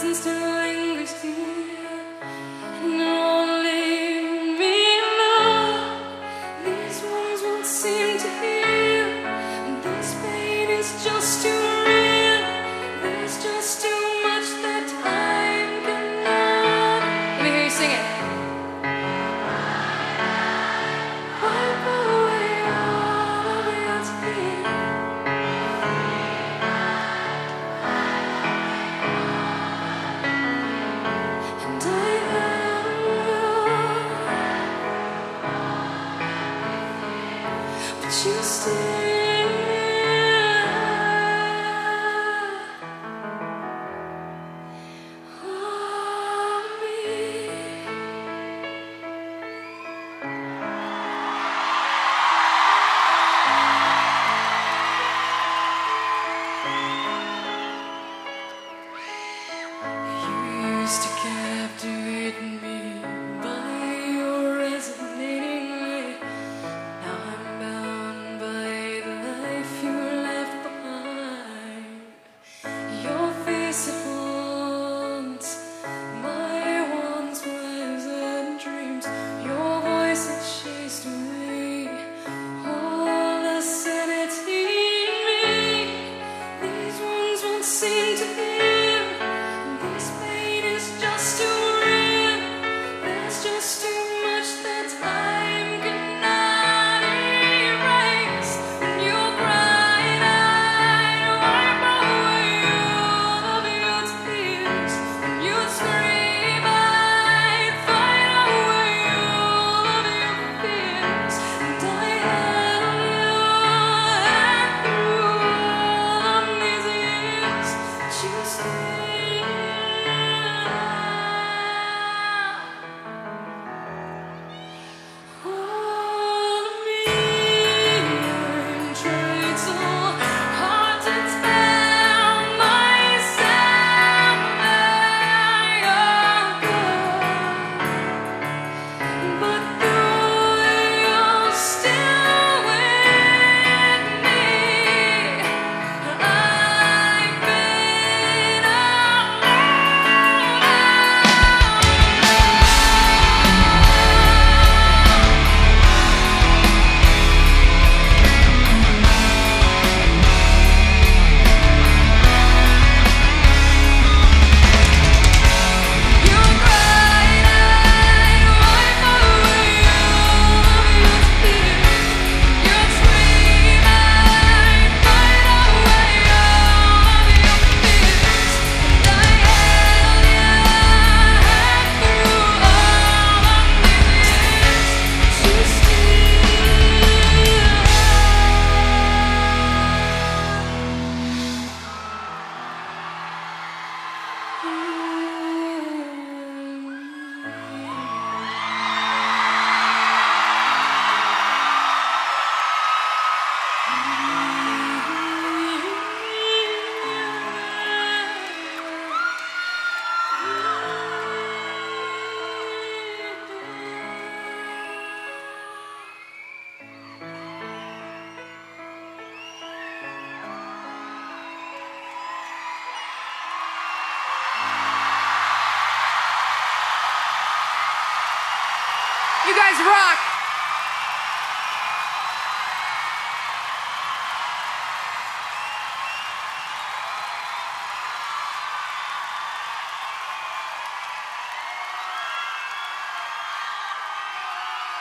presence still lingers here, and only me know these wounds won't seem to heal, and this pain is just too real. There's just too much that time cannot. Let me hear you sing it. Wipe away all of your tears. But you still want me. You used to captivate me by your resonating way. Now I'm bound by the life you left behind. Your face it haunts my once pleasant dreams. Your voice it chased away all the sanity in me. These wounds won't seem to heal. This pain is just too real. There's just too much that time cannot erase. When you're bright-eyed, wipe away all of your tears. When you scream, I'd fight away all of your fears. And I held you through all of these years. But you still You guys rock.